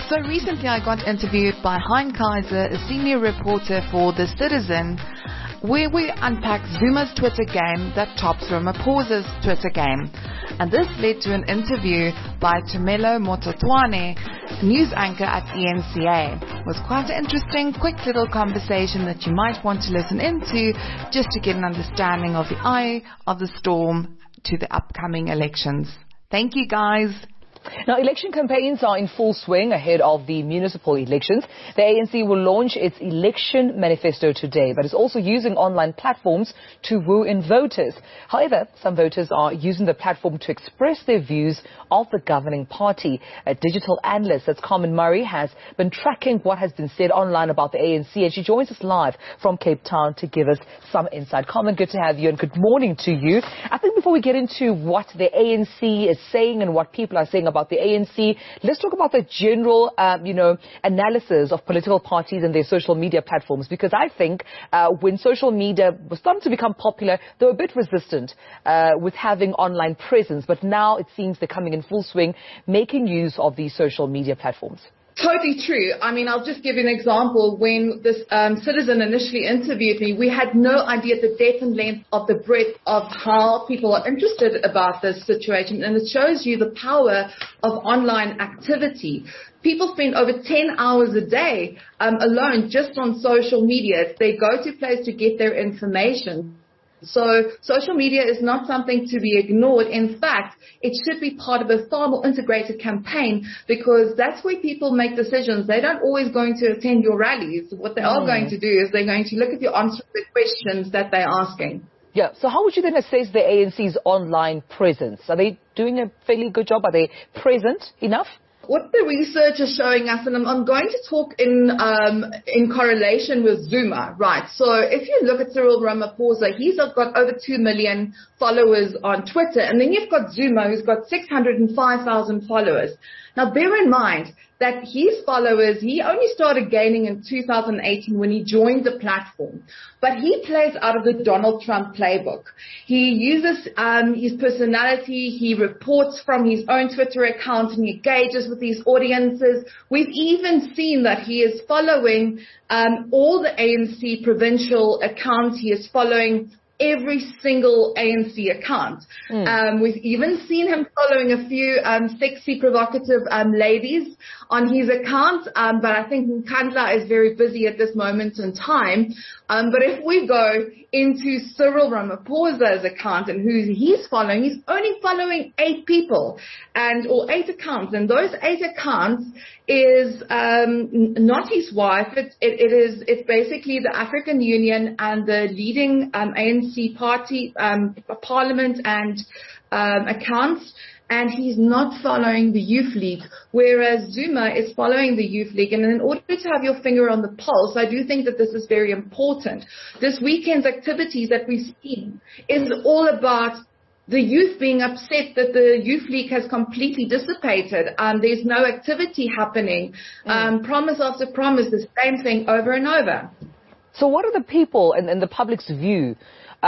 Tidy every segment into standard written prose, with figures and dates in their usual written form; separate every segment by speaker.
Speaker 1: So recently I got interviewed by Hein Kaiser, a senior reporter for The Citizen, where we unpack Zuma's Twitter game that tops Ramaphosa's Twitter game. And this led to an interview by Tumelo Mototwane, news anchor at ENCA. It was quite an interesting, quick little conversation that you might want to listen into just to get an understanding of the eye of the storm to the upcoming elections. Thank you, guys.
Speaker 2: Now, election campaigns are in full swing ahead of the municipal elections. The ANC will launch its election manifesto today, but it's also using online platforms to woo in voters. However, some voters are using the platform to express their views of the governing party. A digital analyst, that's Carmen Murray, has been tracking what has been said online about the ANC, and she joins us live from Cape Town to give us some insight. Carmen, good to have you, and good morning to you. I think before we get into what the ANC is saying and what people are saying about the ANC, let's talk about the general, analysis of political parties and their social media platforms. Because I think when social media was starting to become popular, they were a bit resistant with having online presence. But now it seems they're coming in full swing, making use of these social media platforms.
Speaker 3: Totally true. I mean, I'll just give you an example. When this citizen initially interviewed me, we had no idea the depth and length of the breadth of how people are interested about this situation. And it shows you the power of online activity. People spend over 10 hours a day alone just on social media. They go to places to get their information. So social media is not something to be ignored. In fact, it should be part of a far more integrated campaign, because that's where people make decisions. They're not always going to attend your rallies. What they are going to do is they're going to look at your answer to the questions that they're asking.
Speaker 2: Yeah. So how would you then assess the ANC's online presence? Are they doing a fairly good job? Are they present enough?
Speaker 3: What the research is showing us, and I'm going to talk in correlation with Zuma, right? So if you look at Cyril Ramaphosa, he's got over 2 million followers on Twitter, and then you've got Zuma, who's got 605,000 followers. Now, bear in mind that his followers, he only started gaining in 2018 when he joined the platform. But he plays out of the Donald Trump playbook. He uses his personality. He reports from his own Twitter account and he engages with these audiences. We've even seen that he is following all the ANC provincial accounts. He is following every single ANC account. We've even seen him following a few sexy, provocative ladies on his account, but I think Nkandla is very busy at this moment in time. But if we go into Cyril Ramaphosa's account and who he's following, he's only following 8 people or 8 accounts, and those 8 accounts is not his wife. It's basically the African Union and the leading ANC party, parliament and accounts. And he's not following the Youth League, whereas Zuma is following the Youth League. And in order to have your finger on the pulse, I do think that this is very important. This weekend's activities that we've seen is all about the youth being upset that the Youth League has completely dissipated. There's no activity happening. Promise after promise, the same thing over and over.
Speaker 2: So what are the people and the public's view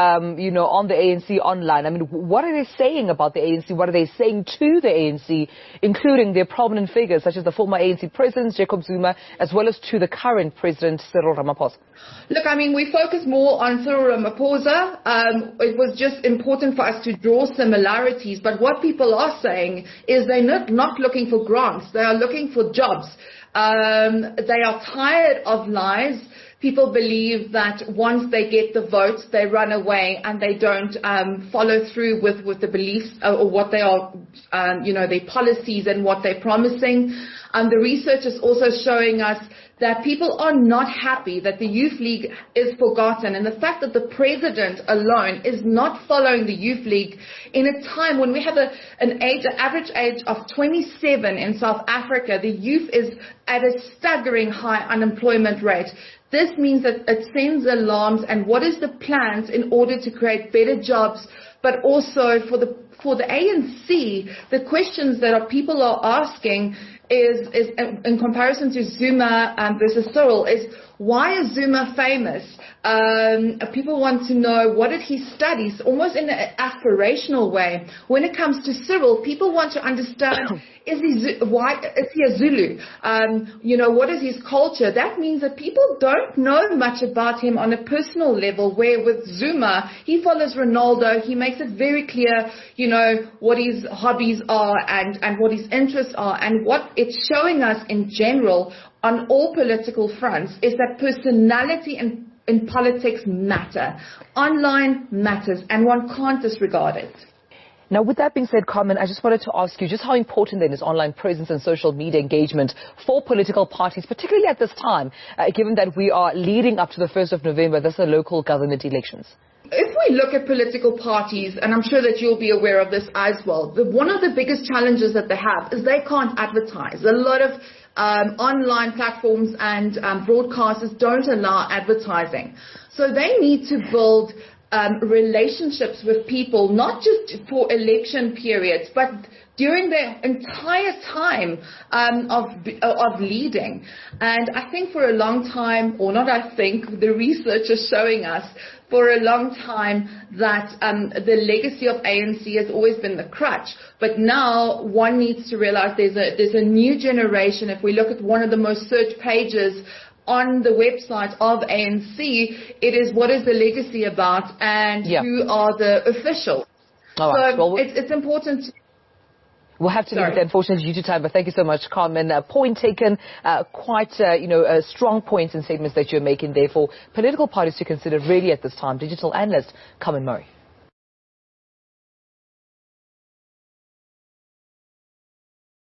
Speaker 2: on the ANC online? I mean, what are they saying about the ANC? What are they saying to the ANC, including their prominent figures such as the former ANC president, Jacob Zuma, as well as to the current president, Cyril Ramaphosa?
Speaker 3: Look, I mean, we focus more on Cyril Ramaphosa. It was just important for us to draw similarities. But what people are saying is they're not looking for grants. They are looking for jobs. They are tired of lies. People believe that once they get the votes, they run away and they don't follow through with the beliefs or what they are, their policies and what they're promising. The research is also showing us that people are not happy that the Youth League is forgotten, and the fact that the president alone is not following the Youth League in a time when we have an average age of 27 in South Africa. The youth is at a staggering high unemployment rate. This means that it sends alarms, and what is the plans in order to create better jobs, but also for the ANC, the questions that people are asking is in comparison to Zuma versus Cyril, is why is Zuma famous? People want to know, what did he study? Almost in an aspirational way. When it comes to Cyril, people want to understand, is he a Zulu? What is his culture? That means that people don't know much about him on a personal level, where with Zuma, he follows Ronaldo. He makes it very clear, what his hobbies are and what his interests are. And what it's showing us in general on all political fronts is that personality in politics matter. Online matters, and one can't disregard it.
Speaker 2: Now, with that being said, Carmen, I just wanted to ask you just how important then is online presence and social media engagement for political parties, particularly at this time, given that we are leading up to the 1st of November, that's the local government elections.
Speaker 3: If we look at political parties, and I'm sure that you'll be aware of this as well, one of the biggest challenges that they have is they can't advertise. A lot of online platforms and broadcasters don't allow advertising. So they need to build relationships with people, not just for election periods, but during their entire time of leading. And I think for a long time, or not I think, the research is showing us for a long time that the legacy of ANC has always been the crutch. But now one needs to realize there's a new generation. If we look at one of the most searched pages on the website of ANC, it is what is the legacy about and who are the officials.
Speaker 2: All right.
Speaker 3: So it's important to...
Speaker 2: We'll have to leave it, unfortunately, due to time, but thank you so much, Carmen. Point taken, quite, strong points and statements that you're making there for political parties to consider really at this time. Digital analyst, Carmen Murray.